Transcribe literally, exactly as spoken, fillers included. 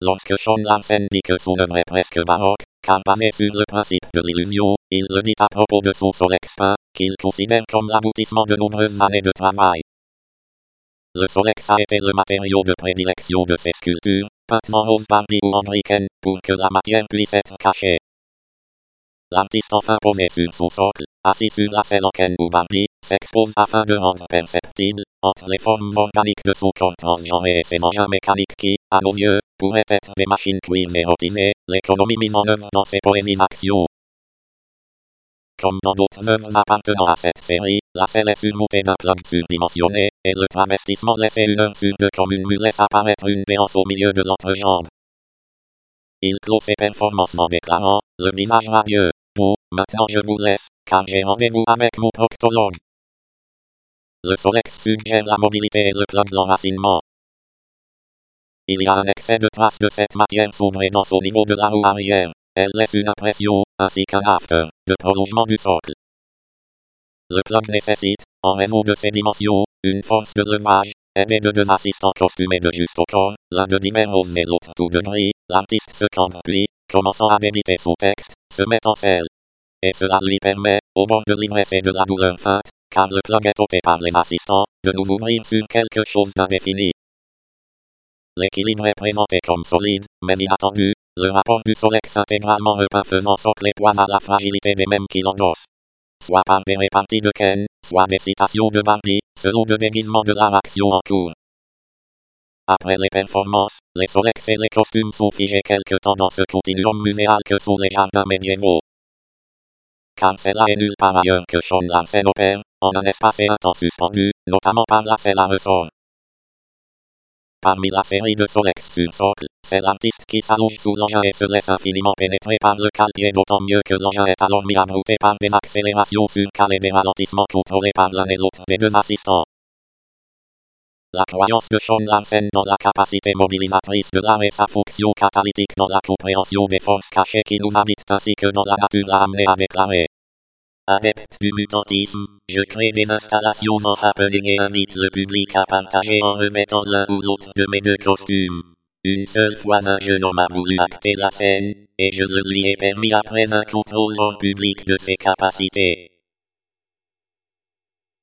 Lorsque Sean Larsen dit que son œuvre est presque baroque, car basée sur le principe de l'illusion, il le dit à propos de son Solex peint, qu'il considère comme l'aboutissement de nombreuses années de travail. Le Solex a été le matériau de prédilection de ses sculptures, peintes en rose Barbie ou en lichen, pour que la matière puisse être cachée. L'artiste enfin posé sur son socle, assis sur la selle en Ken ou Barbie, s'expose afin de rendre perceptible, entre les formes organiques de son corps transgenré et ses engins mécaniques qui, à nos yeux, pourraient être des machines queer érotisées, l'économie mise en œuvre dans ses poémies actions. Comme dans d'autres œuvres appartenant à cette série, la selle est surmontée d'un plug surdimensionné, et le travestissement laissé une heure sur deux comme une mue laisse apparaître une béance au milieu de l'entrejambe. Il clôt ses performances en déclarant, le visage radieux. Bon, maintenant je vous laisse, car j'ai rendez-vous avec mon proctologue. Le Solex suggère la mobilité et le plug l'enracinement. Il y a un excès de traces de cette matière sombre et dense au niveau de la roue arrière. Elle laisse une impression, ainsi qu'un after, de prolongement du socle. Le plug nécessite, en raison de ses dimensions, une force de levage, aidé de deux assistants costumés de juste au corps, l'un de divers rose et l'autre tout de gris. L'artiste se cambre puis, commençant à méditer son texte, se met en selle. Et cela lui permet, au bord de l'ivresse et de la douleur feinte, car le plug est ôté par les assistants, de nous ouvrir sur quelque chose d'indéfini. L'équilibre est présenté comme solide, mais inattendu, le rapport du Solex intégralement repeint faisant socle et poids à la fragilité des mêmes qui l'endossent. Soit par des réparties de Ken, soit des citations de Barbie, selon le déguisement de la action en cours. Après les performances, les Solex et les costumes sont figés quelque temps dans ce continuum muséal que sont les jardins médiévaux. Car c'est là et nulle part ailleurs que Sean Larsen opère, en un espace et un temps suspendu, notamment par la selle à ressort. Parmi la série de Solex sur socle, c'est l'artiste qui s'allonge sous l'engin et se laisse infiniment pénétrer par le cale-pied, d'autant mieux que l'engin est alors mis à brouter par des accélérations sur cale et des ralentissements contrôlés par l'un et l'autre des deux assistants. La croyance de Sean Larsen dans la capacité mobilisatrice de l'art et sa fonction catalytique dans la compréhension des forces cachées qui nous habitent ainsi que dans la nature l'a amené à déclarer. Adepte du mutantisme, je crée des installations en happening et invite le public à partager en remettant l'un ou l'autre de mes deux costumes. Une seule fois un jeune homme a voulu acter la scène, et je le lui ai permis après un contrôle hors public de ses capacités.